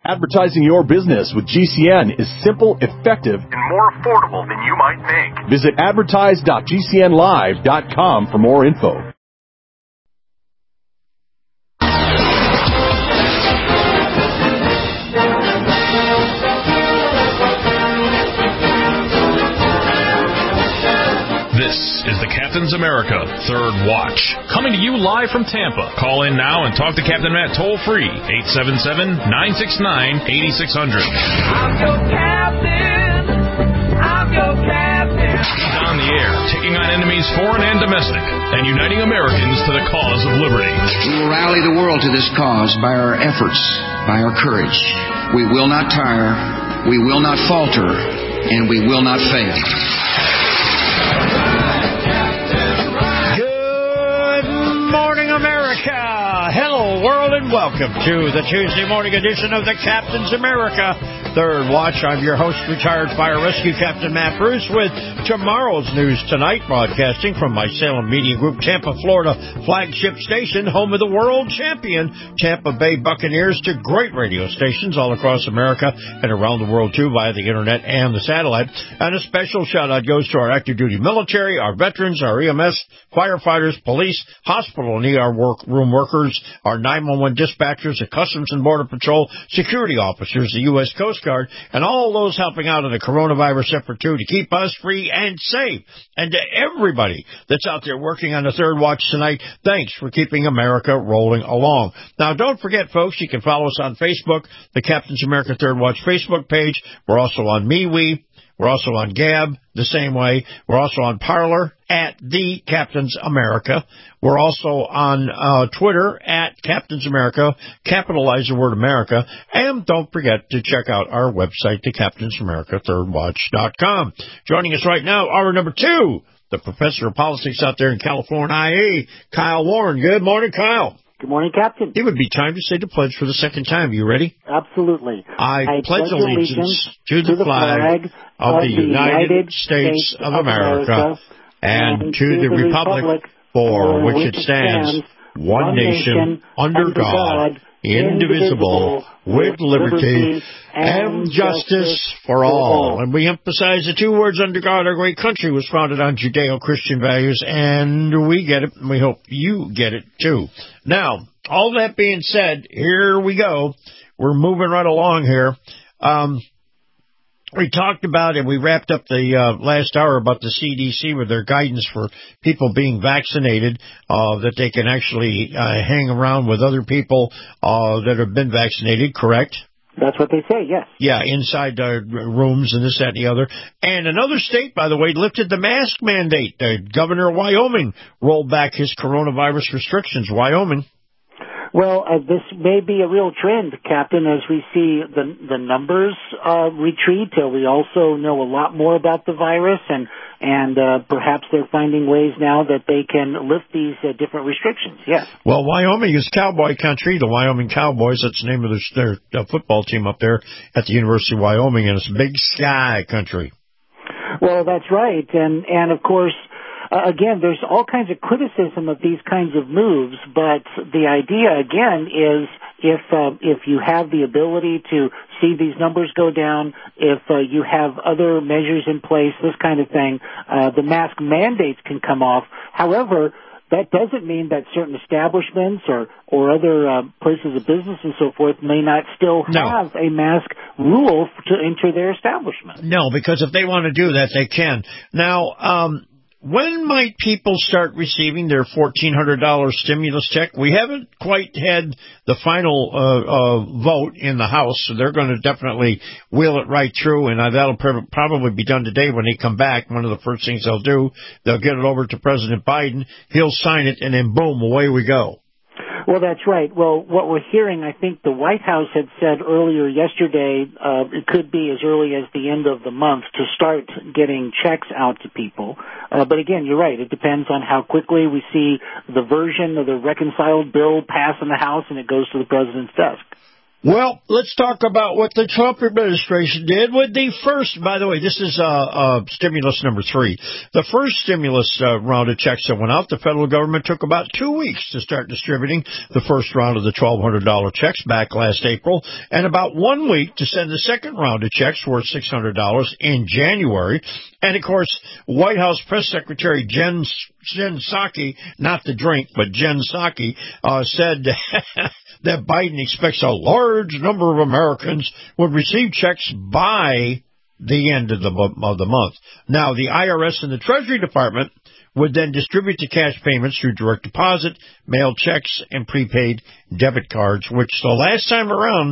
Advertising your business with GCN is simple, effective, and more affordable than you might think. Visit advertise.gcnlive.com for more info. This is the Captain's America Third Watch, coming to you live from Tampa. Call in now and talk to Captain Matt toll-free, 877-969-8600. I'm your captain. I'm your captain. He's on the air, taking on enemies foreign and domestic, and uniting Americans to the cause of liberty. We will rally the world to this cause by our efforts, by our courage. We will not tire, we will not falter, and we will not fail. America! Hello, world, and welcome to the Tuesday morning edition of the Captain's America Third Watch. I'm your host, retired fire rescue Captain Matt Bruce, with tomorrow's news tonight, broadcasting from my Salem Media Group, Tampa, Florida flagship station, home of the world champion Tampa Bay Buccaneers, to great radio stations all across America and around the world, too, via the internet and the satellite. And a special shout-out goes to our active duty military, our veterans, our EMS, firefighters, police, hospital and ER room workers, our 911 dispatchers, the Customs and Border Patrol, security officers, the U.S. Coast Guard, and all those helping out in the coronavirus effort, too, to keep us free and safe. And to everybody that's out there working on the Third Watch tonight, thanks for keeping America rolling along. Now, don't forget, folks, you can follow us on Facebook, the Captain's America Third Watch Facebook page. We're also on MeWe. We're also on Gab, the same way. We're also on Parler, at The Captain's America. We're also on Twitter, at Captain's America. Capitalize the word America. And don't forget to check out our website, thecaptainsamerica3rdwatch.com. Joining us right now, hour number 2, the professor of politics out there in California, Kyle Warren. Good morning, Kyle. Good morning, Captain. It would be time to say the pledge for the second time. You ready? Absolutely. I pledge allegiance to the flag of the United States of America and to the republic for which it stands, one nation, under God, indivisible, with liberty and justice for all. And we emphasize the two words, under God. Our great country was founded on Judeo-Christian values, and we get it, and we hope you get it, too. Now, all that being said, here we go. We're moving right along here. We talked about, and we wrapped up the last hour about the CDC with their guidance for people being vaccinated, that they can actually hang around with other people that have been vaccinated, correct? That's what they say, yes. Yeah, inside rooms and this, that, and the other. And another state, by the way, lifted the mask mandate. The governor of Wyoming rolled back his coronavirus restrictions. Wyoming. Well, this may be a real trend, Captain, as we see the numbers retreat. We also know a lot more about the virus, and perhaps they're finding ways now that they can lift these different restrictions, yes. Well, Wyoming is cowboy country. The Wyoming Cowboys, that's the name of their football team up there at the University of Wyoming, and it's Big Sky country. Well, that's right, and of course, again, there's all kinds of criticism of these kinds of moves, but the idea, again, is if you have the ability to see these numbers go down, if you have other measures in place, this kind of thing, the mask mandates can come off. However, that doesn't mean that certain establishments or other places of business and so forth may not still have a mask rule to enter their establishment. No, because if they want to do that, they can. Now, when might people start receiving their $1,400 stimulus check? We haven't quite had the final vote in the House, so they're going to definitely wheel it right through, and that'll probably be done today when they come back. One of the first things they'll do, they'll get it over to President Biden. He'll sign it, and then boom, away we go. Well, that's right. Well, what we're hearing, I think the White House had said earlier yesterday, it could be as early as the end of the month to start getting checks out to people. But again, you're right. It depends on how quickly we see the version of the reconciled bill pass in the House and it goes to the president's desk. Well, let's talk about what the Trump administration did with the first, by the way, this is stimulus number 3. The first stimulus round of checks that went out, the federal government took about 2 weeks to start distributing the first round of the $1,200 checks back last April, and about 1 week to send the second round of checks worth $600 in January. And, of course, White House Press Secretary Jen Psaki, not the drink, but Jen Psaki, said that Biden expects a large number of Americans would receive checks by the end of the month. Now, the IRS and the Treasury Department would then distribute the cash payments through direct deposit, mail checks, and prepaid debit cards, which the last time around,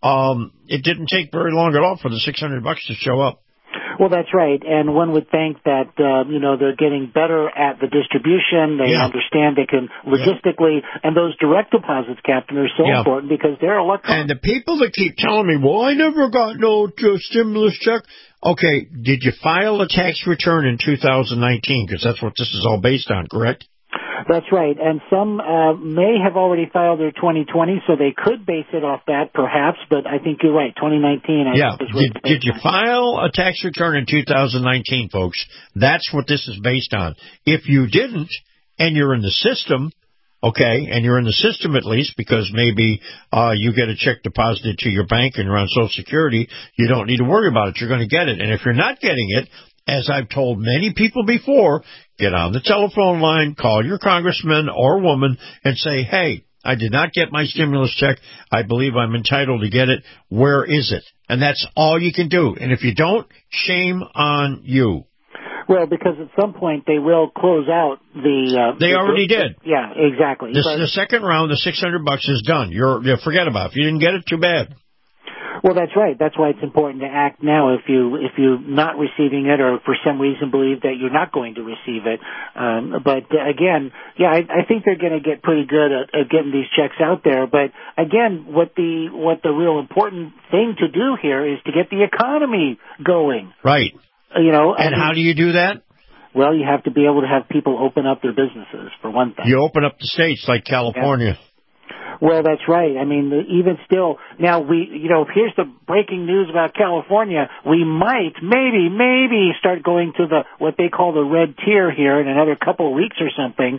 it didn't take very long at all for the $600 to show up. Well, that's right, and one would think that they're getting better at the distribution. They understand they can logistically, and those direct deposits, Captain, are so important because they're electronic. And the people that keep telling me, "Well, I never got no stimulus check." Okay, did you file a tax return in 2019? Because that's what this is all based on, correct? That's right, and some may have already filed their 2020, so they could base it off that, perhaps, but I think you're right, 2019. Did you file a tax return in 2019, folks? That's what this is based on. If you didn't, and you're in the system, okay, and you're in the system at least because maybe you get a check deposited to your bank and you're on Social Security, you don't need to worry about it. You're going to get it. And if you're not getting it, as I've told many people before, get on the telephone line, call your congressman or woman, and say, "Hey, I did not get my stimulus check. I believe I'm entitled to get it. Where is it?" And that's all you can do. And if you don't, shame on you. Well, because at some point they will close out the... they already did. Yeah, exactly. The second round, the $600 is done. You forget about it. If you didn't get it, too bad. Well, that's right. That's why it's important to act now if you're not receiving it or for some reason believe that you're not going to receive it. But again, I think they're going to get pretty good at getting these checks out there. But again, what the real important thing to do here is to get the economy going. Right. And how do you do that? Well, you have to be able to have people open up their businesses, for one thing. You open up the states like California. Yeah. Well, that's right. I mean, even still, now here's the breaking news about California. We might, maybe start going to what they call the red tier here in another couple of weeks or something.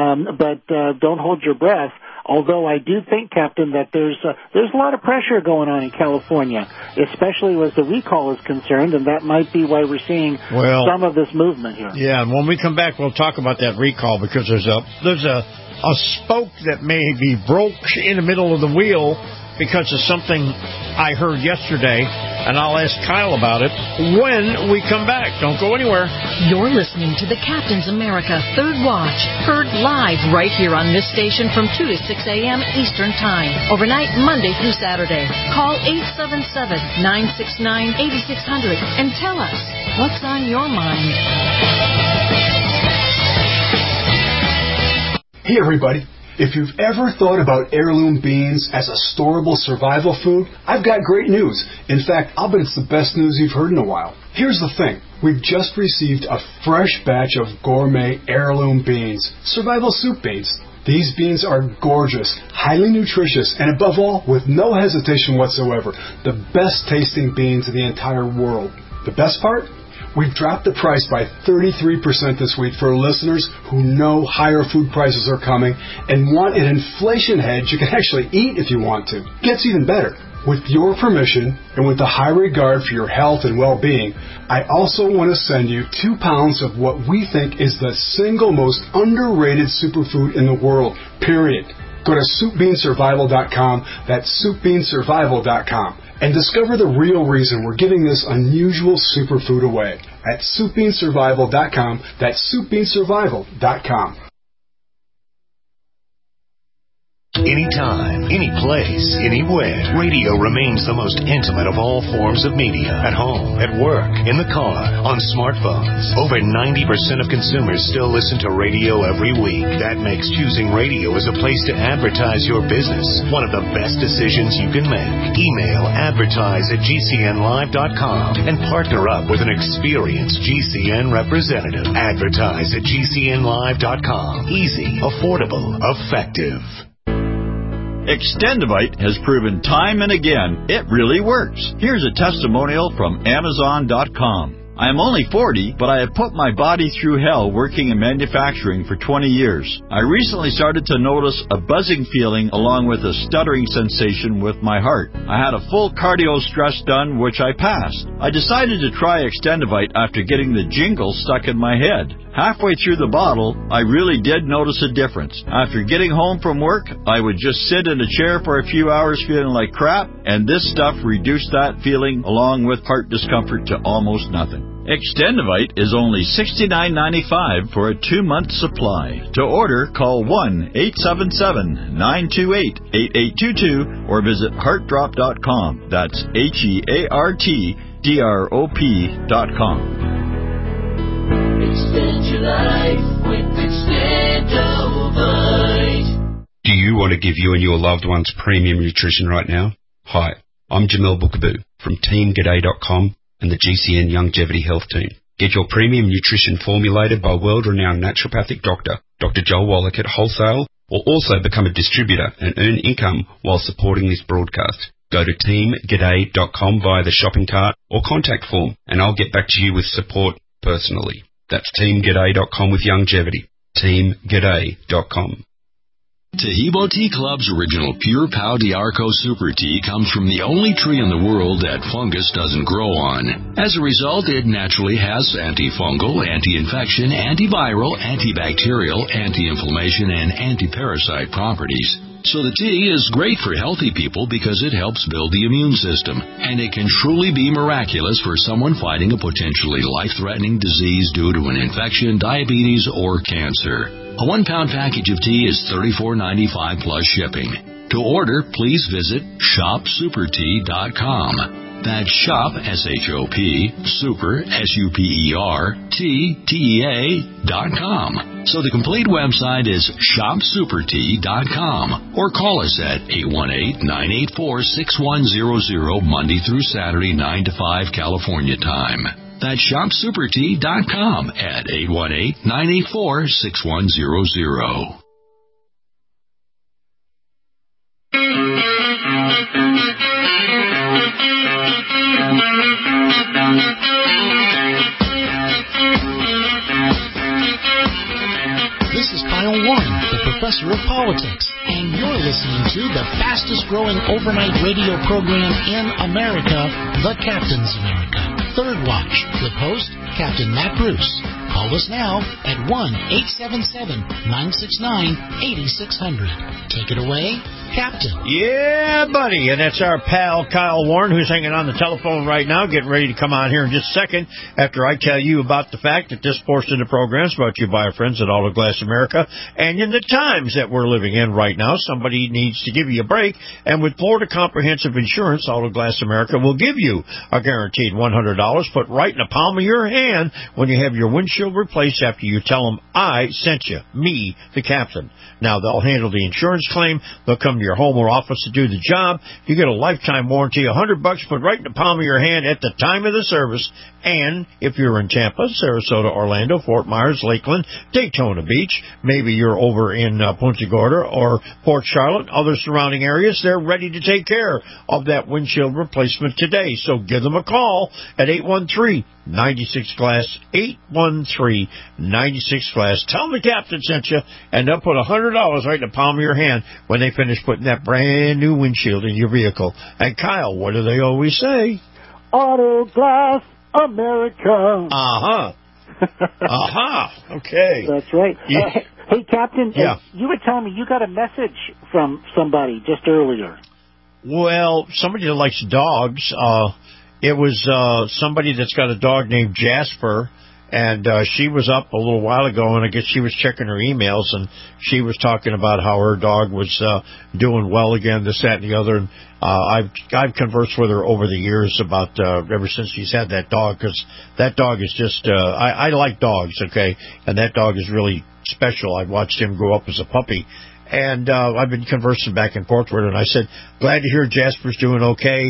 But don't hold your breath. Although I do think, Captain, that there's a lot of pressure going on in California, especially as the recall is concerned, and that might be why we're seeing some of this movement here. Yeah, and when we come back, we'll talk about that recall because there's a spoke that may be broke in the middle of the wheel because of something I heard yesterday, and I'll ask Kyle about it when we come back. Don't go anywhere. You're listening to the Captain's America Third Watch, heard live right here on this station from 2 to 6 a.m. Eastern Time, overnight Monday through Saturday. Call 877-969-8600 and tell us what's on your mind. Hey everybody, if you've ever thought about heirloom beans as a storable survival food, I've got great news. In fact, I'll bet it's the best news you've heard in a while. Here's the thing. We've just received a fresh batch of gourmet heirloom beans, survival soup beans. These beans are gorgeous, highly nutritious, and above all, with no hesitation whatsoever, the best tasting beans in the entire world. The best part? We've dropped the price by 33% this week for listeners who know higher food prices are coming and want an inflation hedge you can actually eat if you want to. Gets even better. With your permission and with the high regard for your health and well-being, I also want to send you 2 pounds of what we think is the single most underrated superfood in the world, period. Go to SoupBeanSurvival.com, that's SoupBeanSurvival.com, and discover the real reason we're giving this unusual superfood away at SoupBeanSurvival.com, that's SoupBeanSurvival.com. Anytime, any place, anywhere, radio remains the most intimate of all forms of media. At home, at work, in the car, on smartphones. Over 90% of consumers still listen to radio every week. That makes choosing radio as a place to advertise your business one of the best decisions you can make. Email advertise@gcnlive.com and partner up with an experienced GCN representative. Advertise@gcnlive.com. Easy, affordable, effective. Extendivite has proven time and again it really works. Here's a testimonial from Amazon.com. I am only 40, but I have put my body through hell working in manufacturing for 20 years. I recently started to notice a buzzing feeling along with a stuttering sensation with my heart. I had a full cardio stress done, which I passed. I decided to try Extendivite after getting the jingle stuck in my head. Halfway through the bottle, I really did notice a difference. After getting home from work, I would just sit in a chair for a few hours feeling like crap, and this stuff reduced that feeling along with heart discomfort to almost nothing. Extendivite is only $69.95 for a 2-month supply. To order, call 1-877-928-8822 or visit heartdrop.com. That's HEARTDROP.com. Extend your life with Extendivite. Do you want to give you and your loved ones premium nutrition right now? Hi, I'm Jamel Bookaboo from TeamGaday.com and the GCN Longevity Health Team. Get your premium nutrition formulated by world-renowned naturopathic doctor, Dr. Joel Wallach at Wholesale, or also become a distributor and earn income while supporting this broadcast. Go to TeamGaday.com via the shopping cart or contact form, and I'll get back to you with support personally. That's TeamGaday.com with longevity. TeamGaday.com. Tahibo Tea Club's original Pure Pau d'Arco Super Tea comes from the only tree in the world that fungus doesn't grow on. As a result, it naturally has antifungal, anti-infection, antiviral, antibacterial, anti-inflammation, and anti-parasite properties. So the tea is great for healthy people because it helps build the immune system, and it can truly be miraculous for someone fighting a potentially life-threatening disease due to an infection, diabetes, or cancer. A 1-pound package of tea is $34.95 plus shipping. To order, please visit shopsupertea.com. That's shop, S-H-O-P, super, S-U-P-E-R, T-T-E-A.com. So the complete website is shopsupertea.com, or call us at 818-984-6100 Monday through Saturday, 9 to 5 California time. That's shopsupertea.com at 818-984-6100. This is Kyle Warren, the professor of politics, and you're listening to the fastest growing overnight radio program in America, The Captain's America. Third Watch, with host Captain Matt Bruce. Call us now at 1-877-969-8600. Take it away, Captain. Yeah, buddy. And that's our pal Kyle Warren, who's hanging on the telephone right now, getting ready to come on here in just a second after I tell you about the fact that this portion of the program is brought to you by our friends at Auto Glass America. And in the times that we're living in right now, somebody needs to give you a break. And with Florida Comprehensive Insurance, Auto Glass America will give you a guaranteed $100 put right in the palm of your hand when you have your windshield replaced after you tell them, I sent you, me, the captain. Now, they'll handle the insurance claim. They'll come to your home or office to do the job. You get a lifetime warranty, $100 put right in the palm of your hand at the time of the service. And if you're in Tampa, Sarasota, Orlando, Fort Myers, Lakeland, Daytona Beach, maybe you're over in Punta Gorda or Port Charlotte, other surrounding areas, they're ready to take care of that windshield replacement today. So give them a call at 813-96-GLASS, 813-96-GLASS. Tell them the captain sent you, and they'll put $100 right in the palm of your hand when they finish putting that brand new windshield in your vehicle. And Kyle, what do they always say? Auto Glass America. Uh-huh. Uh-huh. Okay. That's right. Yeah. Hey, Captain, yeah. You were telling me you got a message from somebody just earlier. Well, somebody that likes dogs. It was somebody that's got a dog named Jasper, and she was up a little while ago, and I guess she was checking her emails, and she was talking about how her dog was doing well again, this, that, and the other. And I've conversed with her over the years about ever since she's had that dog, because that dog is just I like dogs, okay, and that dog is really special. I've watched him grow up as a puppy. And I've been conversing back and forth with her, and I said, glad to hear Jasper's doing okay.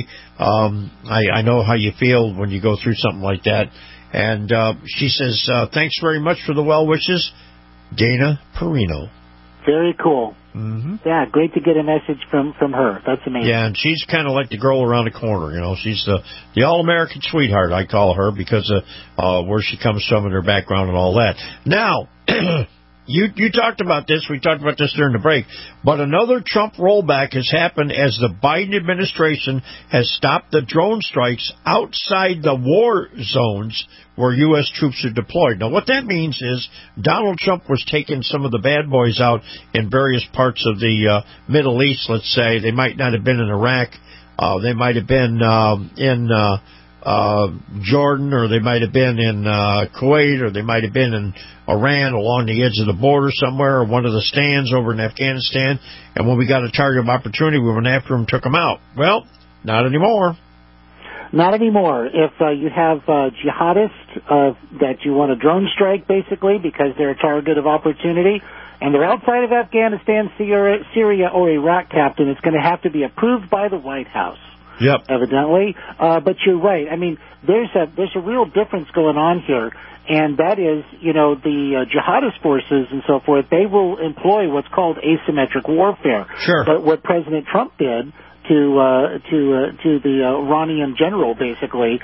I know how you feel when you go through something like that. And she says, thanks very much for the well wishes, Dana Perino. Very cool. Mm-hmm. Yeah, great to get a message from her. That's amazing. Yeah, and she's kind of like the girl around the corner. You know, she's the all-American sweetheart, I call her, because of where she comes from and her background and all that. Now, you talked about this. We talked about this during the break. But another Trump rollback has happened as the Biden administration has stopped the drone strikes outside the war zones where U.S. troops are deployed. Now, what that means is Donald Trump was taking some of the bad boys out in various parts of the Middle East, let's say. They might not have been in Iraq. They might have been in Jordan, or they might have been in Kuwait, or they might have been in Iran along the edge of the border somewhere, or one of the stands over in Afghanistan. And when we got a target of opportunity, we went after them and took them out. Well, not anymore. Not anymore. If you have jihadists that you want to drone strike, basically, because they're a target of opportunity, and they're outside of Afghanistan, Syria, or Iraq, Captain, it's going to have to be approved by the White House. Yep. Evidently. But you're right. I mean, there's a real difference going on here, and that is, the jihadist forces and so forth, they will employ what's called asymmetric warfare. Sure. But what President Trump did to the Iranian general, basically,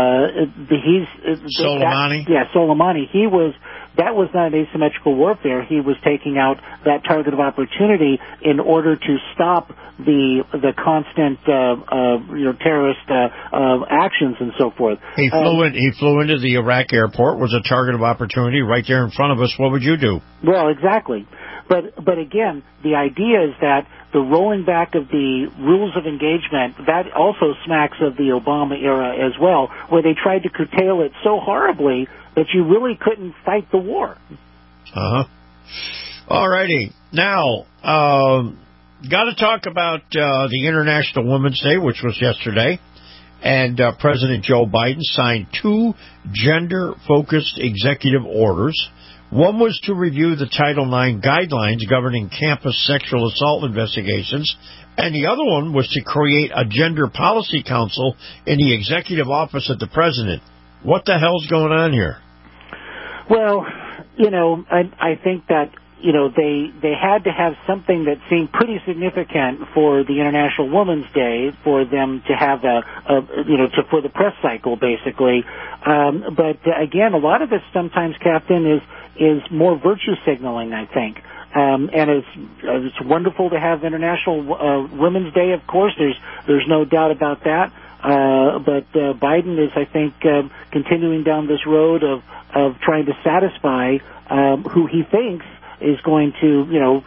Soleimani? Soleimani, that was not an asymmetrical warfare. He was taking out that target of opportunity in order to stop the constant terrorist actions and so forth. He flew into the Iraq airport, was a target of opportunity right there in front of us. What would you do? Well, exactly. But again, the idea is that the rolling back of the rules of engagement, that also smacks of the Obama era as well, where they tried to curtail it so horribly that you really couldn't fight the war. Uh-huh. All righty. Now, got to talk about the International Women's Day, which was yesterday. And President Joe Biden signed 2 gender-focused executive orders. One was to review the Title IX guidelines governing campus sexual assault investigations, and the other one was to create a gender policy council in the executive office of the president. What the hell's going on here? Well, I think that, they had to have something that seemed pretty significant for the International Women's Day for them to have for the press cycle, basically. But again, a lot of this sometimes, Captain, is more virtue signaling, I think. And it's wonderful to have International Women's Day, of course. There's no doubt about that. But Biden is, I think, continuing down this road of trying to satisfy who he thinks is going to,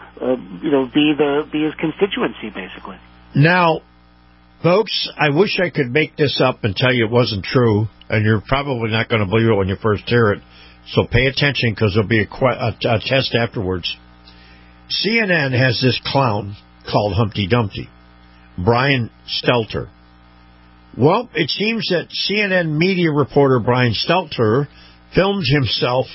be his constituency, basically. Now, folks, I wish I could make this up and tell you it wasn't true, and you're probably not going to believe it when you first hear it. So pay attention, because there'll be a test afterwards. CNN has this clown called Humpty Dumpty, Brian Stelter. Well, it seems that CNN media reporter Brian Stelter filmed himself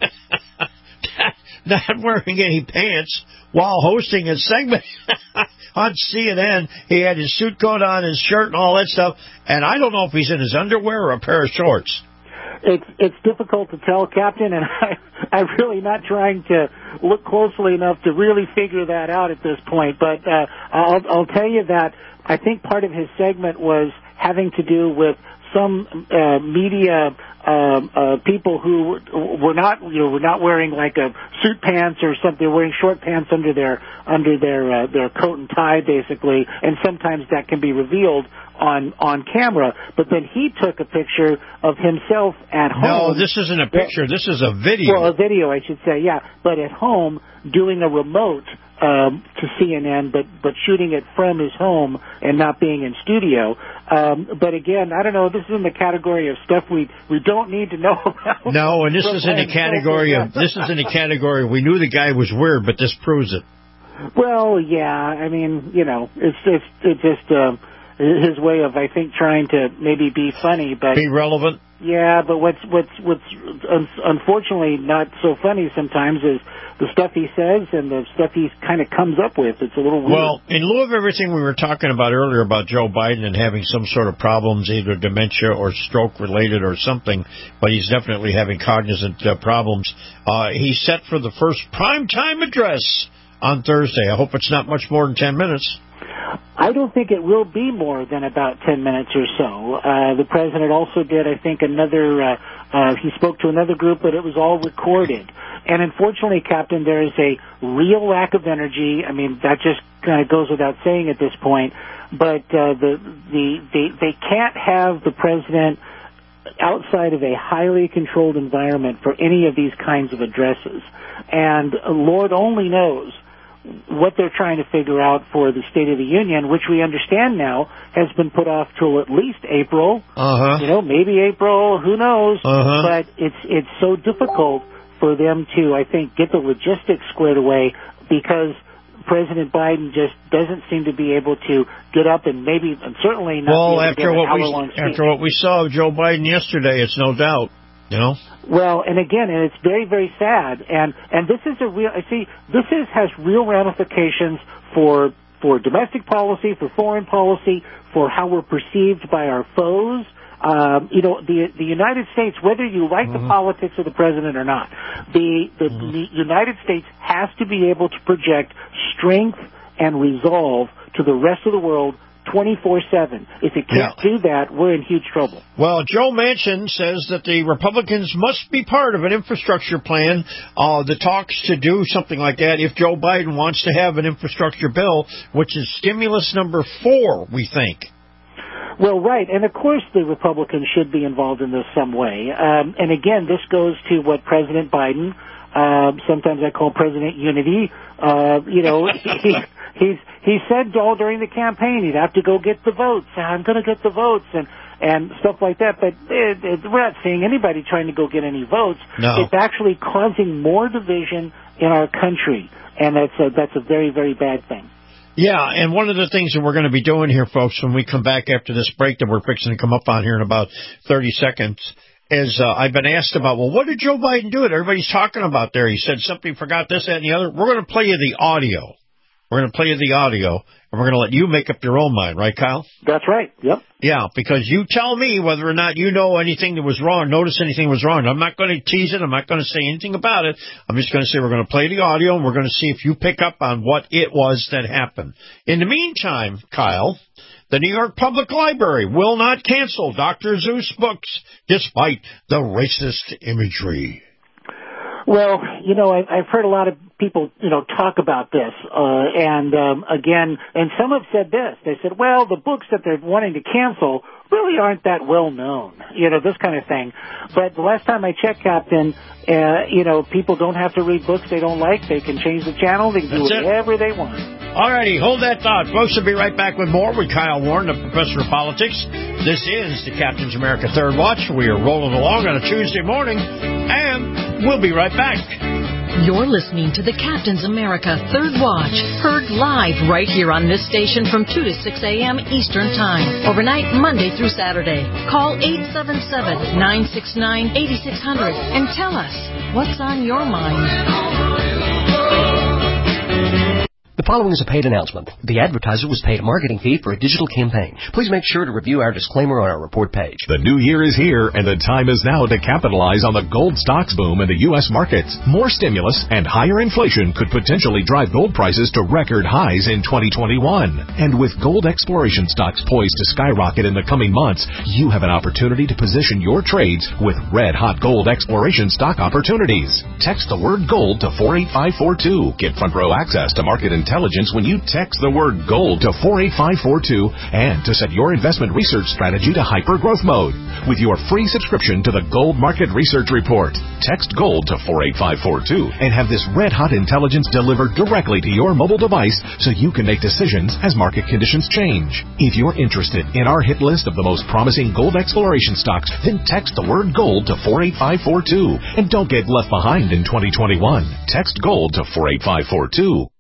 not wearing any pants while hosting a segment on CNN. He had his suit coat on, his shirt, and all that stuff. And I don't know if he's in his underwear or a pair of shorts. It's difficult to tell, Captain, and I'm really not trying to look closely enough to really figure that out at this point. But I'll tell you that I think part of his segment was having to do with some media people who were not wearing like a suit pants or something. They're wearing short pants under their coat and tie, basically, and sometimes that can be revealed on camera. But then he took a picture of himself at home. No, this isn't a picture. This is a video. Well, a video, I should say, yeah. But at home, doing a remote to CNN, but shooting it from his home and not being in studio. But again, I don't know. This is in the category of stuff we don't need to know about. No, and this is in the category we knew the guy was weird, but this proves it. Well, yeah. I mean, it's just his way of, I think, trying to maybe be funny, but be relevant. Yeah, but what's unfortunately not so funny sometimes is the stuff he says and the stuff he kind of comes up with. It's a little weird. Well, in lieu of everything we were talking about earlier about Joe Biden and having some sort of problems, either dementia or stroke related or something, but he's definitely having cognizant problems, he's set for the first primetime address on Thursday. I hope it's not much more than 10 minutes. I don't think it will be more than about 10 minutes or so. The president also did, I think, he spoke to another group, but it was all recorded. And unfortunately, Captain, there is a real lack of energy. I mean, that just kind of goes without saying at this point. But they can't have the president outside of a highly controlled environment for any of these kinds of addresses. And Lord only knows what they're trying to figure out for the State of the Union, which we understand now has been put off till at least April. Maybe April, who knows? But it's so difficult for them to, I think, get the logistics squared away because President Biden just doesn't seem to be able to get up and certainly not be able to give an hour-long speech. After what we saw of Joe Biden yesterday, it's no doubt. Well, and again, it's very, very sad, and this is has real ramifications for domestic policy, for foreign policy, for how we're perceived by our foes. The United States, whether you like the politics of the president or not, the United States has to be able to project strength and resolve to the rest of the world 24/7. If it can't do that, we're in huge trouble. Well, Joe Manchin says that the Republicans must be part of an infrastructure plan, the talks to do something like that if Joe Biden wants to have an infrastructure bill, which is stimulus number 4, we think. Well, right, and of course the Republicans should be involved in this some way. And again, this goes to what President Biden, sometimes I call President Unity, he said all during the campaign he'd have to go get the votes. I'm going to get the votes and stuff like that. But we're not seeing anybody trying to go get any votes. No. It's actually causing more division in our country, and that's a very, very bad thing. Yeah, and one of the things that we're going to be doing here, folks, when we come back after this break that we're fixing to come up on here in about 30 seconds, is I've been asked about, well, what did Joe Biden do? Everybody's talking about there. He said something, forgot this, that, and the other. We're going to play you the audio. We're going to play you the audio, and we're going to let you make up your own mind, right, Kyle? That's right, yep. Yeah, because you tell me whether or not you know anything that was wrong, notice anything was wrong. I'm not going to tease it. I'm not going to say anything about it. I'm just going to say we're going to play the audio, and we're going to see if you pick up on what it was that happened. In the meantime, Kyle, the New York Public Library will not cancel Dr. Seuss books despite the racist imagery. Well, I've heard a lot of people, talk about this, again, and some have said this. They said, well, the books that they're wanting to cancel really aren't that well known, this kind of thing. But the last time I checked, Captain, people don't have to read books they don't like. They can change the channel. They can do whatever they want. All righty, hold that thought. Folks, we'll be right back with more with Kyle Warren, the professor of politics. This is the Captain's America Third Watch. We are rolling along on a Tuesday morning, and we'll be right back. You're listening to the Captain's America Third Watch, heard live right here on this station from 2 to 6 a.m. Eastern Time, overnight Monday through Saturday. Call 877-969-8600 and tell us what's on your mind. The following is a paid announcement. The advertiser was paid a marketing fee for a digital campaign. Please make sure to review our disclaimer on our report page. The new year is here, and the time is now to capitalize on the gold stocks boom in the U.S. markets. More stimulus and higher inflation could potentially drive gold prices to record highs in 2021. And with gold exploration stocks poised to skyrocket in the coming months, you have an opportunity to position your trades with red-hot gold exploration stock opportunities. Text the word gold to 48542. Get front row access to market intelligence when you text the word gold to 48542 and to set your investment research strategy to hyper-growth mode with your free subscription to the Gold Market Research Report. Text gold to 48542 and have this red-hot intelligence delivered directly to your mobile device so you can make decisions as market conditions change. If you're interested in our hit list of the most promising gold exploration stocks, then text the word gold to 48542 and don't get left behind in 2021. Text gold to 48542.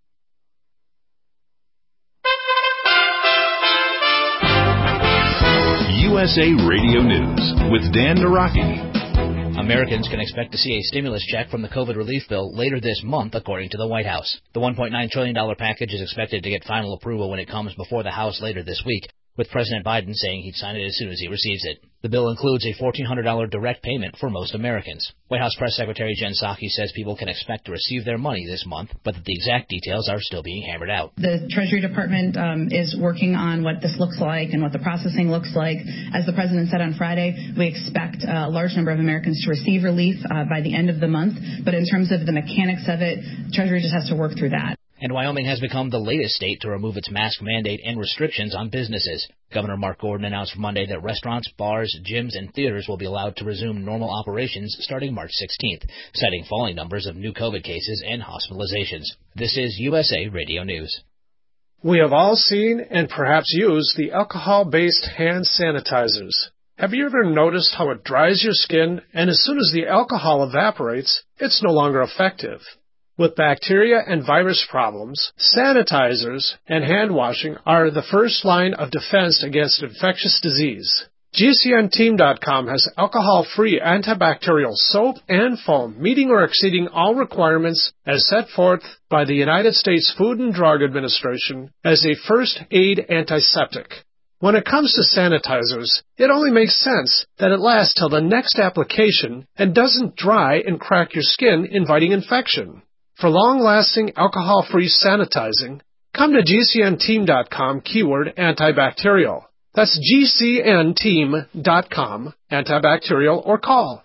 USA Radio News with Dan Naraki. Americans can expect to see a stimulus check from the COVID relief bill later this month, according to the White House. The $1.9 trillion package is expected to get final approval when it comes before the House later this week. with President Biden saying he'd sign it as soon as he receives it. The bill includes a $1,400 direct payment for most Americans. White House Press Secretary Jen Psaki says people can expect to receive their money this month, but that the exact details are still being hammered out. The Treasury Department is working on what this looks like and what the processing looks like. As the President said on Friday, we expect a large number of Americans to receive relief by the end of the month, but in terms of the mechanics of it, Treasury just has to work through that. And Wyoming has become the latest state to remove its mask mandate and restrictions on businesses. Governor Mark Gordon announced Monday that restaurants, bars, gyms, and theaters will be allowed to resume normal operations starting March 16th, citing falling numbers of new COVID cases and hospitalizations. This is USA Radio News. We have all seen and perhaps used the alcohol-based hand sanitizers. Have you ever noticed how it dries your skin, and as soon as the alcohol evaporates, it's no longer effective? With bacteria and virus problems, sanitizers and hand washing are the first line of defense against infectious disease. GCNteam.com has alcohol-free antibacterial soap and foam, meeting or exceeding all requirements as set forth by the United States Food and Drug Administration as a first-aid antiseptic. When it comes to sanitizers, it only makes sense that it lasts till the next application and doesn't dry and crack your skin, inviting infection. For long-lasting alcohol-free sanitizing, come to GCNteam.com keyword antibacterial. That's GCNteam.com antibacterial or call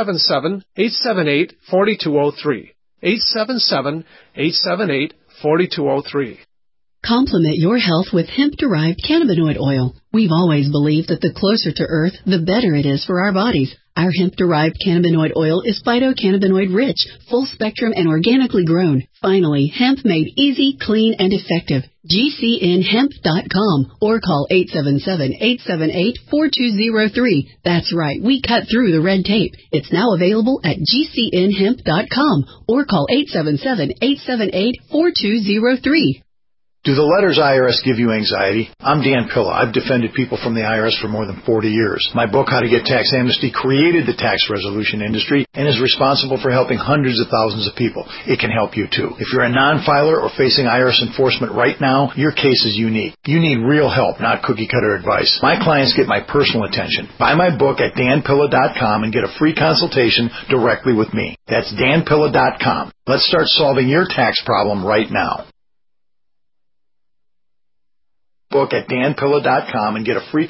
877-878-4203. 877-878-4203. Complement your health with hemp-derived cannabinoid oil. We've always believed that the closer to Earth, the better it is for our bodies. Our hemp-derived cannabinoid oil is phytocannabinoid-rich, full-spectrum, and organically grown. Finally, hemp made easy, clean, and effective. GCNhemp.com or call 877-878-4203. That's right, we cut through the red tape. It's now available at GCNhemp.com or call 877-878-4203. Do the letters IRS give you anxiety? I'm Dan Pilla. I've defended people from the IRS for more than 40 years. My book, How to Get Tax Amnesty, created the tax resolution industry and is responsible for helping hundreds of thousands of people. It can help you too. If you're a non-filer or facing IRS enforcement right now, your case is unique. You need real help, not cookie-cutter advice. My clients get my personal attention. Buy my book at danpilla.com and get a free consultation directly with me. That's danpilla.com. Let's start solving your tax problem right now. Book at danpilla.com and get a free.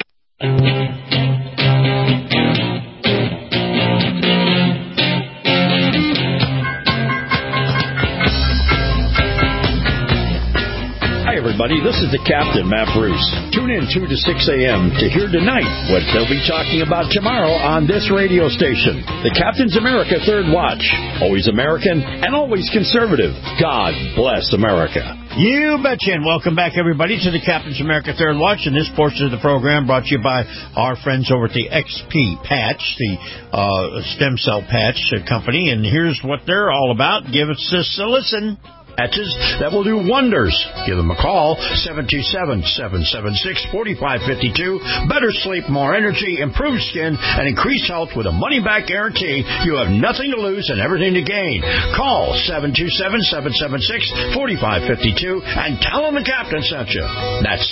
Hi, everybody. This is the Captain, Matt Bruce. Tune in 2 to 6 a.m. to hear tonight what they'll be talking about tomorrow on this radio station. The Captain's America Third Watch. Always American and always conservative. God bless America. You betcha, and welcome back, everybody, to the Captain's America Third Watch. And this portion of the program brought to you by our friends over at the XP Patch, the stem cell patch company. And here's what they're all about. Give us this a listen. Patches that will do wonders. Give them a call, 727-776-4552. Better sleep, more energy, improved skin, and increased health with a money-back guarantee. You have nothing to lose and everything to gain. Call 727-776-4552 and tell them the Captain sent you. That's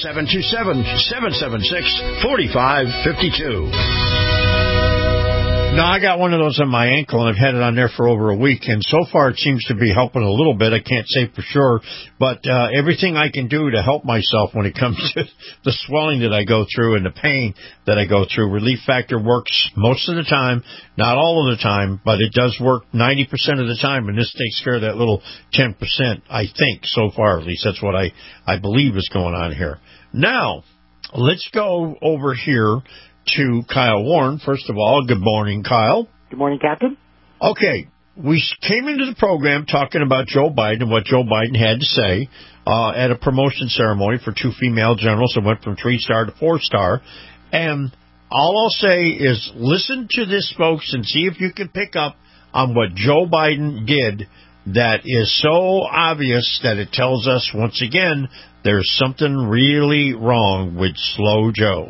727-776-4552. Now, I got one of those on my ankle, and I've had it on there for over a week, and so far it seems to be helping a little bit. I can't say for sure, but everything I can do to help myself when it comes to the swelling that I go through and the pain that I go through. Relief Factor works most of the time, not all of the time, but it does work 90% of the time, and this takes care of that little 10%, I think, so far. At least that's what I believe is going on here. Now, let's go over here to Kyle Warren. First of all, good morning, Kyle. Good morning, Captain. Okay, we came into the program talking about Joe Biden and what Joe Biden had to say at a promotion ceremony for two female generals that went from 3-star to 4-star. And all I'll say is listen to this, folks, and see if you can pick up on what Joe Biden did that is so obvious that it tells us, once again, there's something really wrong with Slow Joe.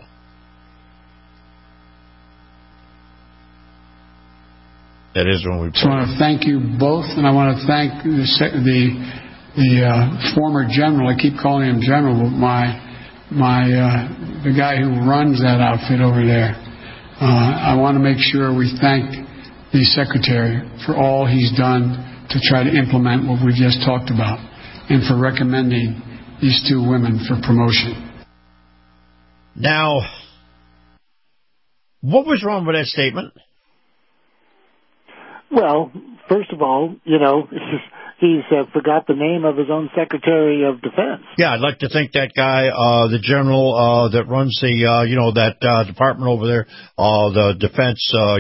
That is when we. So I want to thank you both, and I want to thank the former general. I keep calling him general, but my the guy who runs that outfit over there. I want to make sure we thank the Secretary for all he's done to try to implement what we've just talked about, and for recommending these two women for promotion. Now, what was wrong with that statement? Well, first of all, he's forgot the name of his own Secretary of Defense. Yeah, I'd like to think that guy, the general that runs the, that department over there, the defense,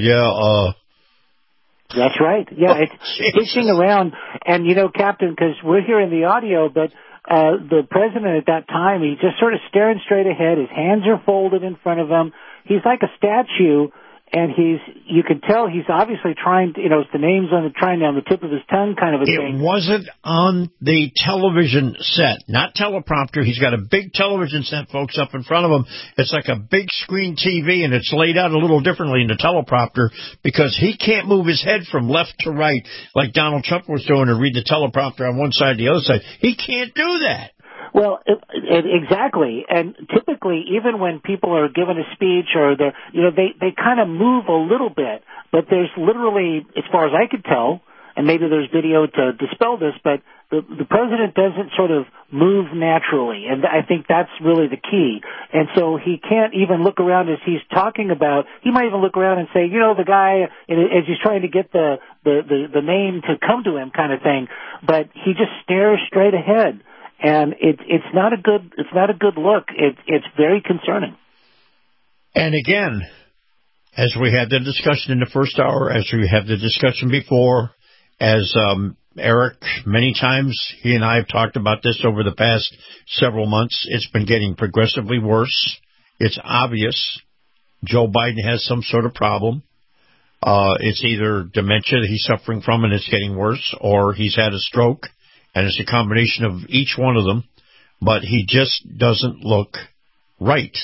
That's right. Yeah, it's fishing around. And, Captain, because we're hearing the audio, but the president at that time, he's just sort of staring straight ahead. His hands are folded in front of him. He's like a statue. And you can tell he's obviously trying to, the name's on the tip of his tongue kind of a thing. It wasn't on the television set, not teleprompter. He's got a big television set, folks, up in front of him. It's like a big screen TV, and it's laid out a little differently in the teleprompter because he can't move his head from left to right like Donald Trump was doing to read the teleprompter on one side, the other side. He can't do that. Well, exactly. And typically, even when people are given a speech or they kind of move a little bit, but there's literally, as far as I could tell, and maybe there's video to dispel this, but the president doesn't sort of move naturally, and I think that's really the key. And so he can't even look around as he's talking about. He might even look around and say, the guy, as he's trying to get the name to come to him, kind of thing. But he just stares straight ahead. And it's not a good look. It's very concerning. And again, as we had the discussion in the first hour, as we had the discussion before, as Eric, many times, he and I have talked about this over the past several months, it's been getting progressively worse. It's obvious Joe Biden has some sort of problem. It's either dementia that he's suffering from and it's getting worse, or he's had a stroke. And it's a combination of each one of them, but he just doesn't look right.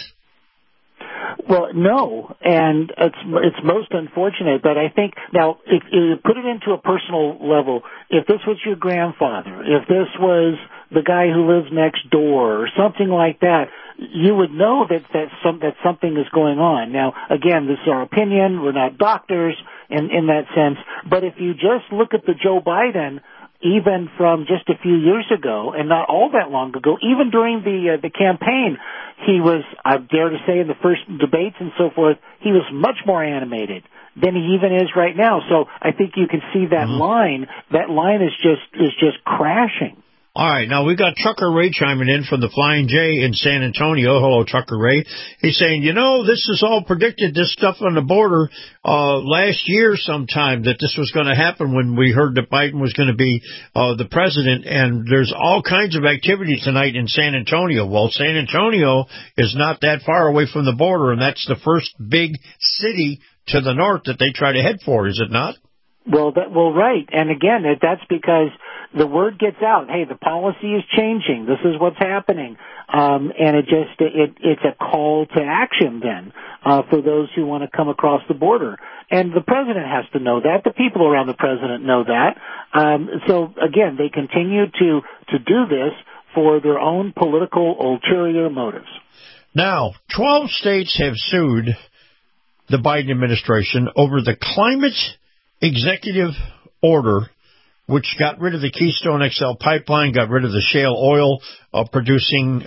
Well, no, and it's most unfortunate. But I think now, if you put it into a personal level, if this was your grandfather, if this was the guy who lives next door, or something like that, you would know that something is going on. Now, again, this is our opinion. We're not doctors in that sense. But if you just look at the Joe Biden, even from just a few years ago, and not all that long ago, even during the campaign, he was, I dare to say, in the first debates and so forth, he was much more animated than he even is right now. So I think you can see that line. That line is just crashing. All right, now we got Trucker Ray chiming in from the Flying J in San Antonio. Hello, Trucker Ray. He's saying, this is all predicted, this stuff on the border, last year sometime, that this was going to happen when we heard that Biden was going to be the president, and there's all kinds of activity tonight in San Antonio. Well, San Antonio is not that far away from the border, and that's the first big city to the north that they try to head for, is it not? Well, right. And again, that's because the word gets out. Hey, the policy is changing. This is what's happening. And it's a call to action then, for those who want to come across the border. And the president has to know that. The people around the president know that. So again, they continue to do this for their own political ulterior motives. Now, 12 states have sued the Biden administration over the climate executive order, which got rid of the Keystone XL pipeline, got rid of the shale oil production.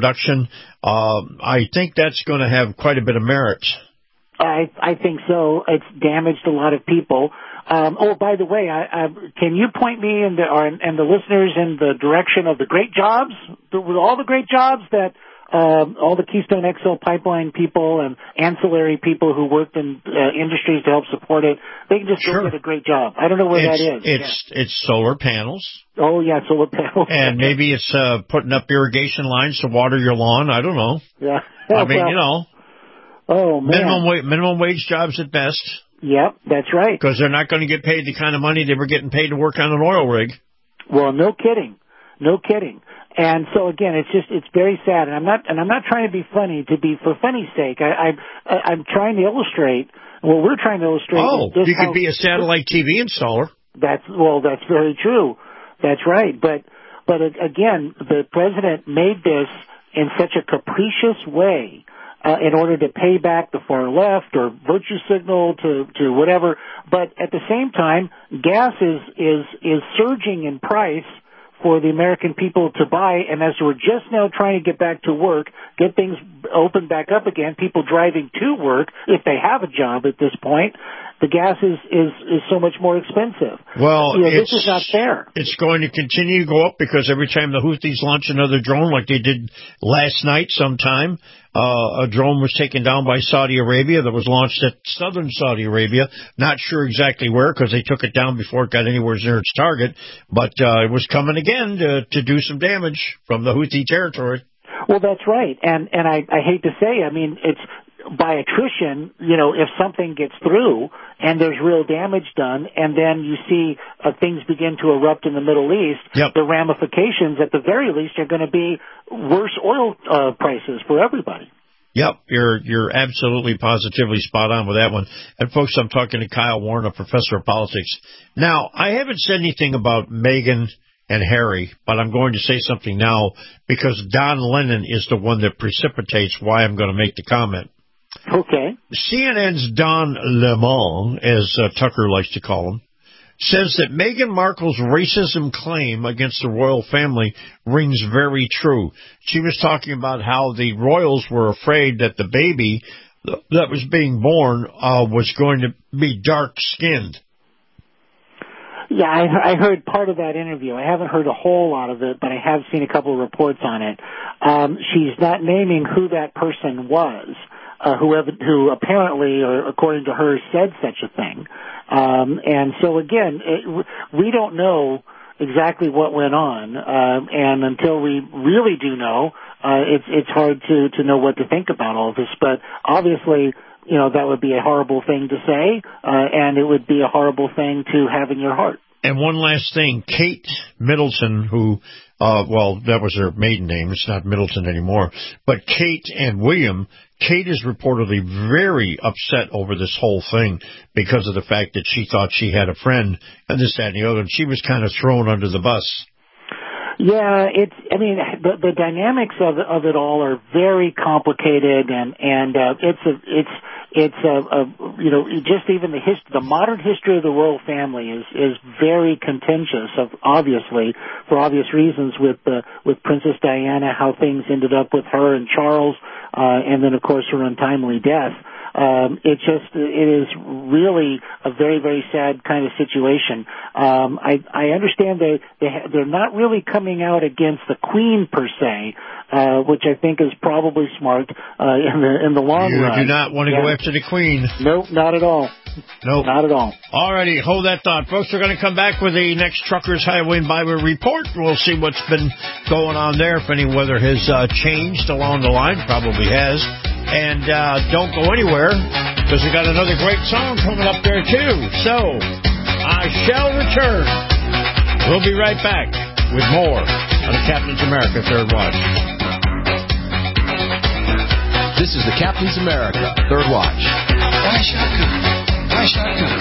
I think that's going to have quite a bit of merit. I think so. It's damaged a lot of people. By the way, can you point me and the listeners in the direction of the great jobs, all the great jobs that all the Keystone XL pipeline people and ancillary people who worked in industries to help support it, they can just go get a great job. I don't know where that is. It's solar panels. Oh, yeah, solar panels. And maybe it's putting up irrigation lines to water your lawn. I don't know. Yeah. I mean, Oh, man. Minimum wage jobs at best. Yep, that's right. Because they're not going to get paid the kind of money they were getting paid to work on an oil rig. Well, no kidding. And so again, it's very sad. And I'm not trying to be funny for funny's sake. I'm trying to illustrate. Well, we're trying to illustrate. Oh, you could be a satellite TV installer. That's very true. That's right. But again, the president made this in such a capricious way in order to pay back the far left or virtue signal to whatever. But at the same time, gas is surging in price for the American people to buy, and as we're just now trying to get back to work, get things opened back up again, people driving to work, if they have a job at this point, the gas is so much more expensive. Well, this is not fair. It's going to continue to go up because every time the Houthis launch another drone, like they did last night sometime, a drone was taken down by Saudi Arabia that was launched at southern Saudi Arabia. Not sure exactly where because they took it down before it got anywhere near its target, but it was coming again to do some damage from the Houthi territory. Well, that's right, and I hate to say, I mean, it's by attrition, if something gets through and there's real damage done, and then you see things begin to erupt in the Middle East, the ramifications at the very least are going to be worse oil prices for everybody. Yep, you're absolutely positively spot on with that one. And folks, I'm talking to Kyle Warren, a professor of politics. Now, I haven't said anything about Meghan and Harry, but I'm going to say something now because Don Lemon is the one that precipitates why I'm going to make the comment. Okay. CNN's Don Lemon, as Tucker likes to call him, says that Meghan Markle's racism claim against the royal family rings very true. She was talking about how the royals were afraid that the baby that was being born was going to be dark-skinned. Yeah, I heard part of that interview. I haven't heard a whole lot of it, but I have seen a couple of reports on it. She's not naming who that person was, who apparently, or according to her, said such a thing. And so again, we don't know exactly what went on, and until we really do know, it's hard to know what to think about all this. But obviously, that would be a horrible thing to say, and it would be a horrible thing to have in your heart. And one last thing, Kate Middleton, who, that was her maiden name. It's not Middleton anymore. But Kate and William, Kate is reportedly very upset over this whole thing because of the fact that she thought she had a friend and this, that, and the other. And she was kind of thrown under the bus. Yeah, the dynamics of it all are very complicated, and just even the modern history of the royal family is very contentious, obviously for obvious reasons with Princess Diana, how things ended up with her and Charles, and then of course her untimely death. It is really a very, very sad kind of situation. I understand they're not really coming out against the Queen per se, which I think is probably smart, in the long run. You do not want to go after the Queen. Nope, not at all. Nope. Not at all. All righty, hold that thought. Folks, we're going to come back with the next Truckers Highway and Byway report. We'll see what's been going on there, if any weather has changed along the line. Probably has. And don't go anywhere, because we got another great song coming up there, too. So, I shall return. We'll be right back with more on the Captain's America Third Watch. This is the Captain's America Third Watch. Why shotgun? Why shotgun?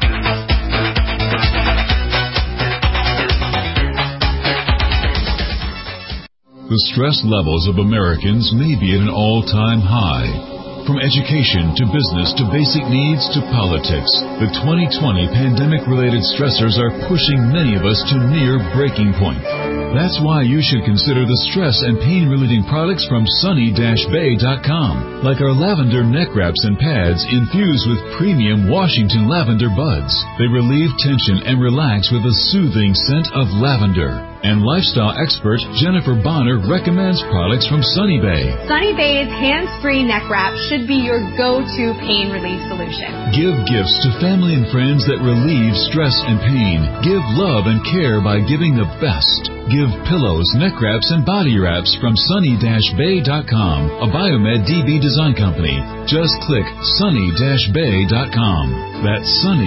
The stress levels of Americans may be at an all-time high. From education to business to basic needs to politics, the 2020 pandemic-related stressors are pushing many of us to near breaking point. That's why you should consider the stress and pain-relieving products from sunny-bay.com, like our lavender neck wraps and pads infused with premium Washington lavender buds. They relieve tension and relax with a soothing scent of lavender. And lifestyle expert Jennifer Bonner recommends products from Sunny Bay. Sunny Bay's hands-free neck wrap should be your go-to pain relief solution. Give gifts to family and friends that relieve stress and pain. Give love and care by giving the best. Give pillows, neck wraps, and body wraps from sunny-bay.com, a Biomed DB design company. Just click sunny-bay.com. That's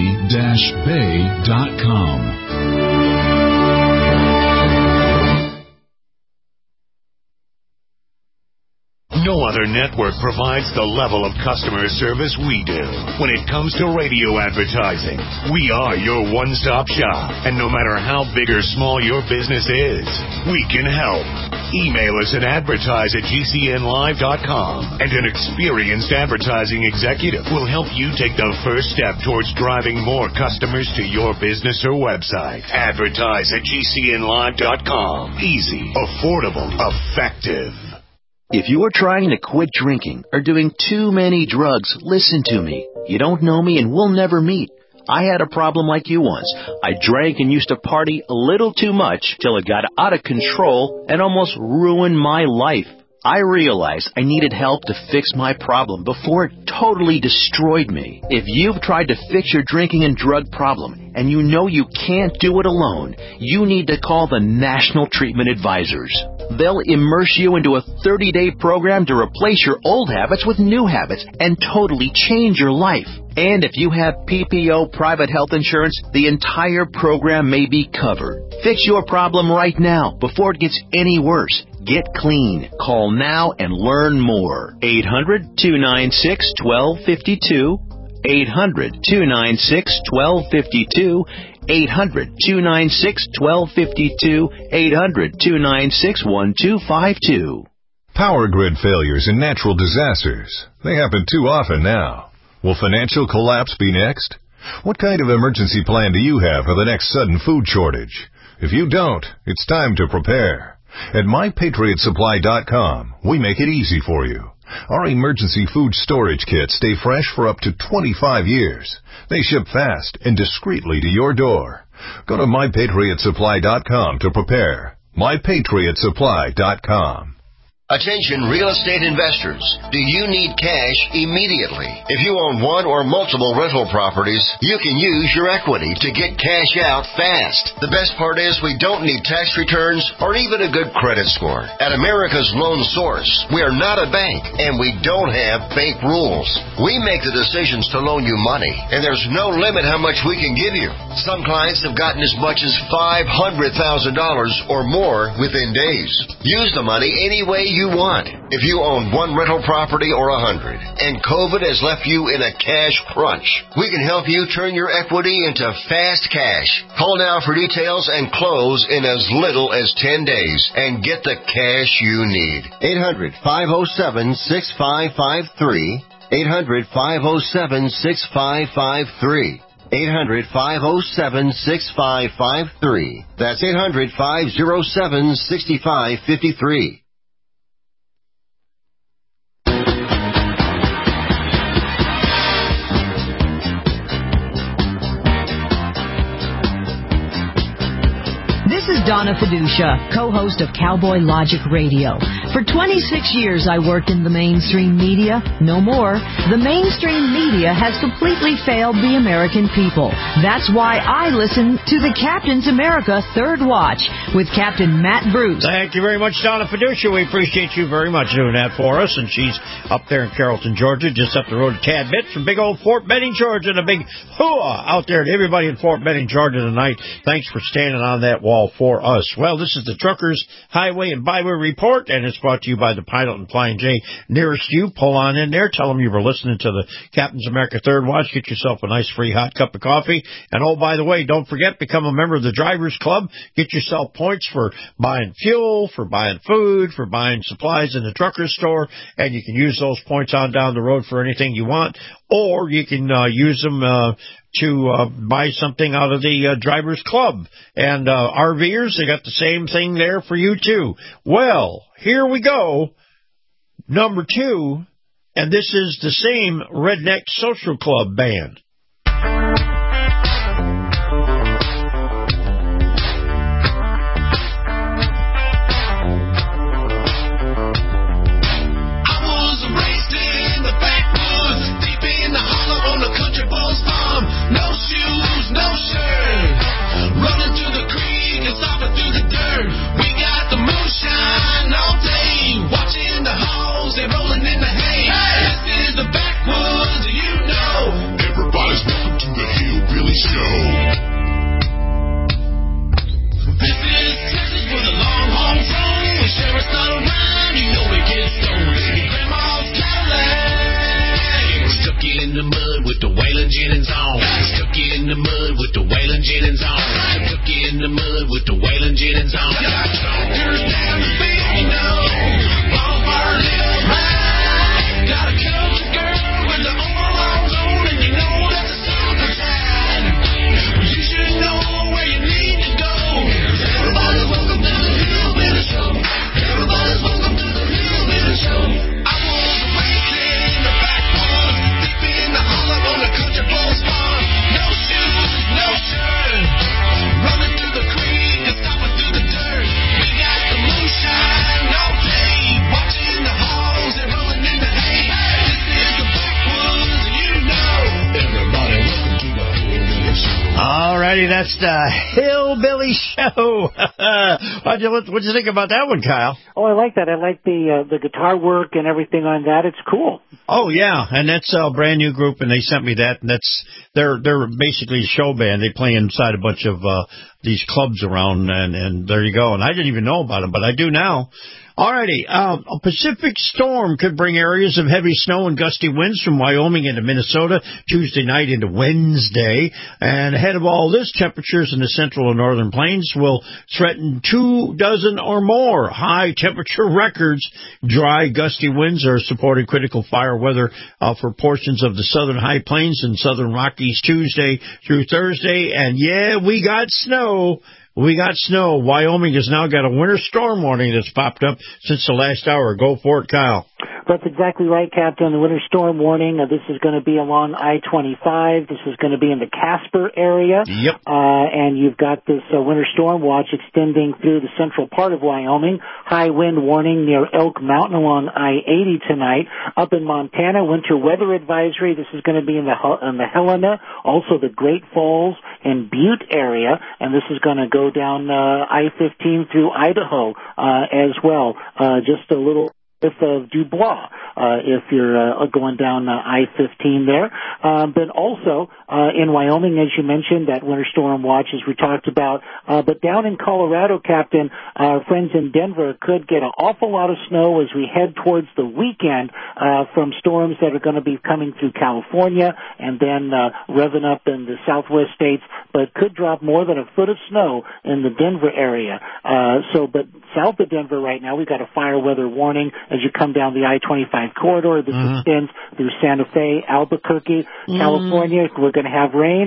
sunny-bay.com. No other network provides the level of customer service we do. When it comes to radio advertising, we are your one-stop shop. And no matter how big or small your business is, we can help. Email us at advertise@gcnlive.com, and an experienced advertising executive will help you take the first step towards driving more customers to your business or website. Advertise@gcnlive.com. Easy, affordable, effective. If you are trying to quit drinking or doing too many drugs, listen to me. You don't know me and we'll never meet. I had a problem like you once. I drank and used to party a little too much till it got out of control and almost ruined my life. I realized I needed help to fix my problem before it totally destroyed me. If you've tried to fix your drinking and drug problem and you know you can't do it alone, you need to call the National Treatment Advisors. They'll immerse you into a 30-day program to replace your old habits with new habits and totally change your life. And if you have PPO private health insurance, the entire program may be covered. Fix your problem right now before it gets any worse. Get clean. Call now and learn more. 800-296-1252. 800-296-1252. 800-296-1252. 800-296-1252. Power grid failures and natural disasters. They happen too often now. Will financial collapse be next? What kind of emergency plan do you have for the next sudden food shortage? If you don't, it's time to prepare. At MyPatriotSupply.com, we make it easy for you. Our emergency food storage kits stay fresh for up to 25 years. They ship fast and discreetly to your door. Go to MyPatriotSupply.com to prepare. MyPatriotSupply.com. Attention real estate investors. Do you need cash immediately? If you own one or multiple rental properties, you can use your equity to get cash out fast. The best part is we don't need tax returns or even a good credit score. At America's Loan Source, we are not a bank and we don't have bank rules. We make the decisions to loan you money, and there's no limit how much we can give you. Some clients have gotten as much as $500,000 or more within days. Use the money any way you want. If you own one rental property or 100 and COVID has left you in a cash crunch, we can help you turn your equity into fast cash. Call now for details and close in as little as 10 days and get the cash you need. 800-507-6553. 800-507-6553. 800-507-6553. That's 800-507-6553. This is Donna Fiducia, co-host of Cowboy Logic Radio. For 26 years, I worked in the mainstream media. No more. The mainstream media has completely failed the American people. That's why I listen to the Captain's America Third Watch with Captain Matt Bruce. Thank you very much, Donna Fiducia. We appreciate you very much doing that for us. And she's up there in Carrollton, Georgia, just up the road a tad bit from big old Fort Benning, Georgia. And a big hooah out there to everybody in Fort Benning, Georgia tonight. Thanks for standing on that wall for us. Well, this is the Truckers Highway and Byway Report, and it's brought to you by the Pilot and Flying J nearest you. Pull on in there. Tell them you were listening to the Captain's America Third Watch. Get yourself a nice free hot cup of coffee. And oh, by the way, don't forget, become a member of the Drivers Club. Get yourself points for buying fuel, for buying food, for buying supplies in the trucker's store, and you can use those points on down the road for anything you want, or you can use them to buy something out of the Drivers Club. And RVers, they got the same thing there for you, too. Well, here we go. Number 2, and this is the same Redneck Social Club band. Jennings on. Stuck you in the mud with the Waylon Jennings on. Stuck you in the mud with the Waylon Jennings on. Talkers down the field. righty, that's the Hillbilly Show. What'd you think about that one, Kyle? Oh, I like that. I like the guitar work and everything on that. It's cool. Oh yeah, and that's a brand new group, and they sent me that, and they're basically a show band. They play inside a bunch of these clubs around, and there you go. And I didn't even know about them, but I do now. Alrighty, a Pacific storm could bring areas of heavy snow and gusty winds from Wyoming into Minnesota Tuesday night into Wednesday. And ahead of all this, temperatures in the central and northern plains will threaten 24 or more high temperature records. Dry, gusty winds are supporting critical fire weather for portions of the southern high plains and southern Rockies Tuesday through Thursday. And yeah, we got snow. We got snow. Wyoming has now got a winter storm warning that's popped up since the last hour. Go for it, Kyle. That's exactly right, Captain. The winter storm warning, this is going to be along I-25. This is going to be in the Casper area. Yep. And you've got this winter storm watch extending through the central part of Wyoming. High wind warning near Elk Mountain along I-80 tonight. Up in Montana, winter weather advisory. This is going to be in the Helena, also the Great Falls and Butte area. And this is going to go down I-15 through Idaho as well. Just a little of Dubois, if you're going down I-15 there. But also in Wyoming, as you mentioned, that winter storm watch, as we talked about. But down in Colorado, Captain, our friends in Denver could get an awful lot of snow as we head towards the weekend from storms that are going to be coming through California and then revving up in the southwest states, but could drop more than a foot of snow in the Denver area. But south of Denver right now, we've got a fire weather warning as you come down the I-25 corridor. This extends through Santa Fe, Albuquerque, California. We're going to have rain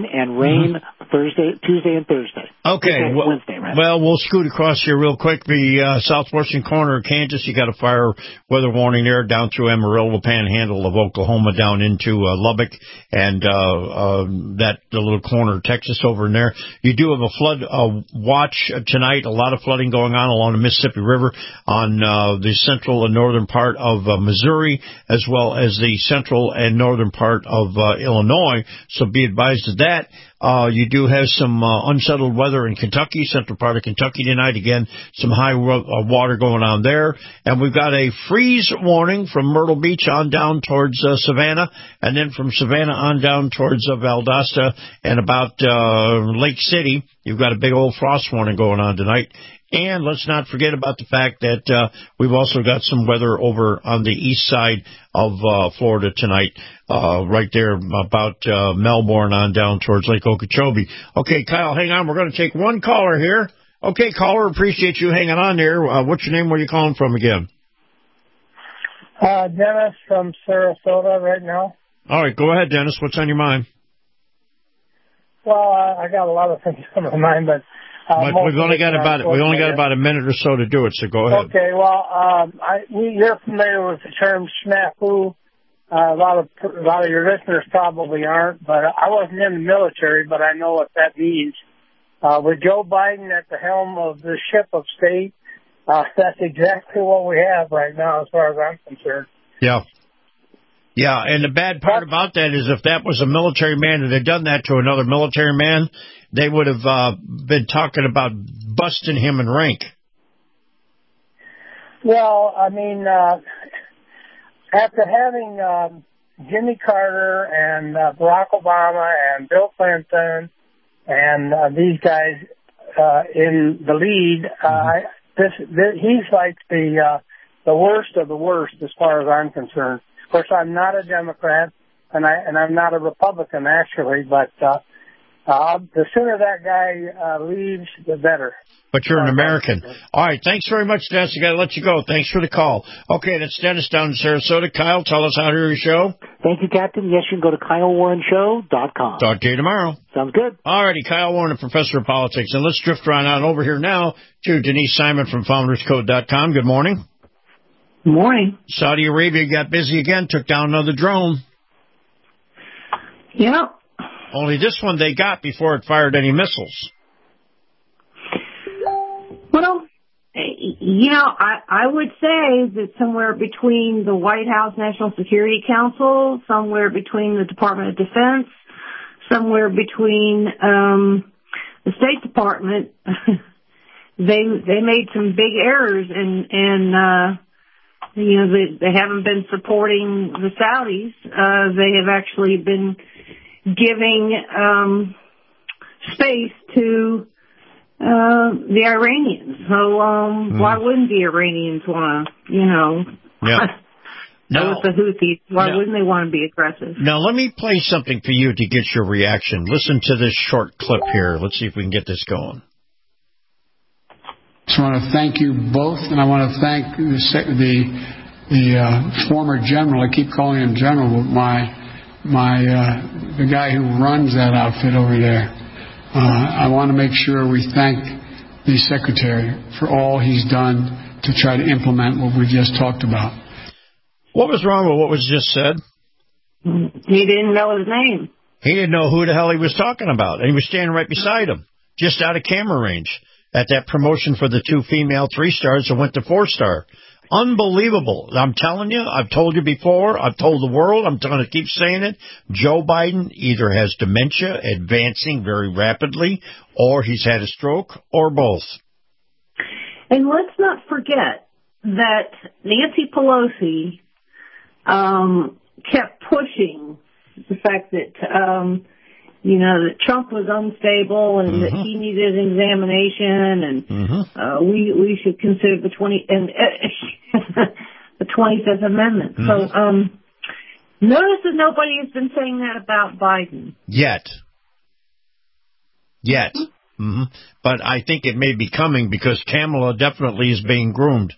Tuesday and Thursday. Okay. Wednesday, right? Well, we'll scoot across here real quick. The southwestern corner of Kansas, you got a fire weather warning there down through Amarillo, Panhandle of Oklahoma, down into Lubbock, and the little corner of Texas over in there. You do have a flood watch tonight. A lot of flooding going on along the Mississippi River on the central and northern part of Missouri, as well as the central and northern part of Illinois. So be advised of that. You do have some unsettled weather in Kentucky, central part of Kentucky tonight. Again, some high water going on there. And we've got a freeze warning from Myrtle Beach on down towards Savannah, and then from Savannah on down towards Valdosta and about Lake City. You've got a big old frost warning going on tonight. And let's not forget about the fact that we've also got some weather over on the east side of Florida tonight, right there about Melbourne on down towards Lake Okeechobee. Okay, Kyle, hang on. We're going to take one caller here. Okay, caller, appreciate you hanging on there. What's your name? Where are you calling from again? Dennis from Sarasota right now. All right, go ahead, Dennis. What's on your mind? Well, I got a lot of things on my mind, but we've only got about a minute or so to do it, so go ahead. Okay, well, you're familiar with the term snafu. A lot of your listeners probably aren't, but I wasn't in the military, but I know what that means. With Joe Biden at the helm of the ship of state, that's exactly what we have right now, as far as I'm concerned. Yeah. Yeah, and the bad part about that is if that was a military man and had done that to another military man, they would have been talking about busting him in rank. Well, I mean, after having Jimmy Carter and Barack Obama and Bill Clinton and these guys in the lead, he's like the worst of the worst as far as I'm concerned. Of course, I'm not a Democrat, and I'm not a Republican, actually, but the sooner that guy leaves, the better. But you're an American. All right, thanks very much, Dennis. I got to let you go. Thanks for the call. Okay, that's Dennis down in Sarasota. Kyle, tell us how to hear your show. Thank you, Captain. Yes, you can go to KyleWarrenShow.com. Talk to you tomorrow. Sounds good. All righty, Kyle Warren, a professor of politics. And let's drift right on over here now to Denise Simon from FoundersCode.com. Good morning. Morning. Saudi Arabia got busy again, took down another drone. Yeah. Only this one they got before it fired any missiles. Well, I would say that somewhere between the White House National Security Council, somewhere between the Department of Defense, somewhere between the State Department, they made some big errors, and they haven't been supporting the Saudis. They have actually been giving space to the Iranians. So why wouldn't the Iranians want to, with the Houthis, why wouldn't they want to be aggressive? Now, let me play something for you to get your reaction. Listen to this short clip here. Let's see if we can get this going. I just want to thank you both, and I want to thank the former general. I keep calling him general, but the guy who runs that outfit over there. I want to make sure we thank the secretary for all he's done to try to implement what we've just talked about. What was wrong with what was just said? He didn't know his name. He didn't know who the hell he was talking about, and he was standing right beside him, just out of camera range, at that promotion for the 2 female 3-stars that went to 4-star. Unbelievable. I'm telling you, I've told you before, I've told the world, I'm going to keep saying it. Joe Biden either has dementia advancing very rapidly, or he's had a stroke, or both. And let's not forget that Nancy Pelosi kept pushing the fact that, that Trump was unstable and that he needed an examination, and we should consider the 25th Amendment. So notice that nobody has been saying that about Biden. Yet. But I think it may be coming because Kamala definitely is being groomed.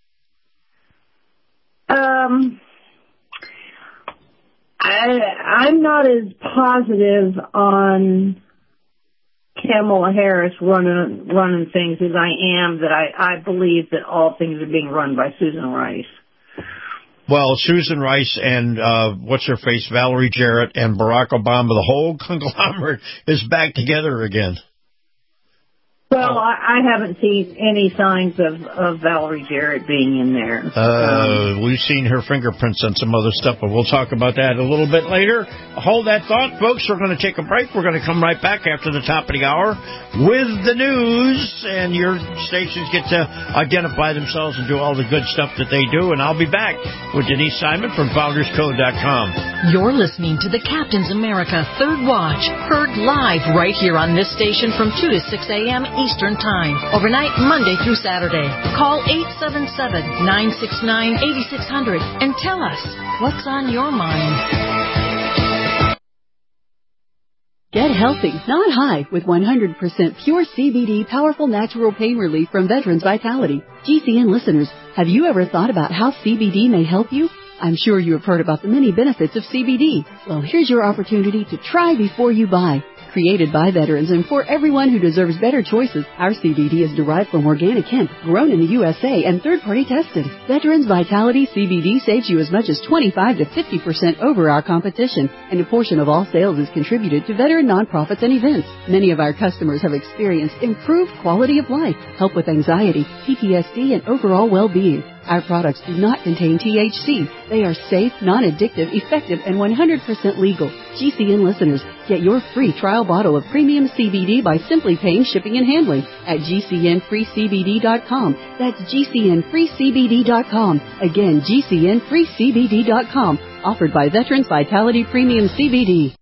I'm not as positive on Kamala Harris running things as I am that I believe that all things are being run by Susan Rice. Well, Susan Rice and what's-her-face, Valerie Jarrett, and Barack Obama, the whole conglomerate is back together again. Well, I haven't seen any signs of Valerie Jarrett being in there. We've seen her fingerprints on some other stuff, but we'll talk about that a little bit later. Hold that thought, folks. We're going to take a break. We're going to come right back after the top of the hour with the news, and your stations get to identify themselves and do all the good stuff that they do, and I'll be back with Denise Simon from FoundersCode.com. You're listening to the Captain's America Third Watch, heard live right here on this station from 2 to 6 a.m. Eastern Time, overnight Monday through Saturday. Call 877-969-8600 and tell us what's on your mind. Get healthy, not high, with 100% pure CBD powerful natural pain relief from Veterans Vitality. GCN listeners, have you ever thought about how CBD may help you? I'm sure you have heard about the many benefits of CBD. Well, here's your opportunity to try before you buy. Created by veterans and for everyone who deserves better choices, our CBD is derived from organic hemp, grown in the USA and third-party tested. Veterans Vitality CBD saves you as much as 25 to 50% over our competition, and a portion of all sales is contributed to veteran nonprofits and events. Many of our customers have experienced improved quality of life, help with anxiety, PTSD, and overall well-being. Our products do not contain THC. They are safe, non-addictive, effective, and 100% legal. GCN listeners, get your free trial bottle of premium CBD by simply paying shipping and handling at GCNFreeCBD.com. That's GCNFreeCBD.com. Again, GCNFreeCBD.com. Offered by Veterans Vitality Premium CBD.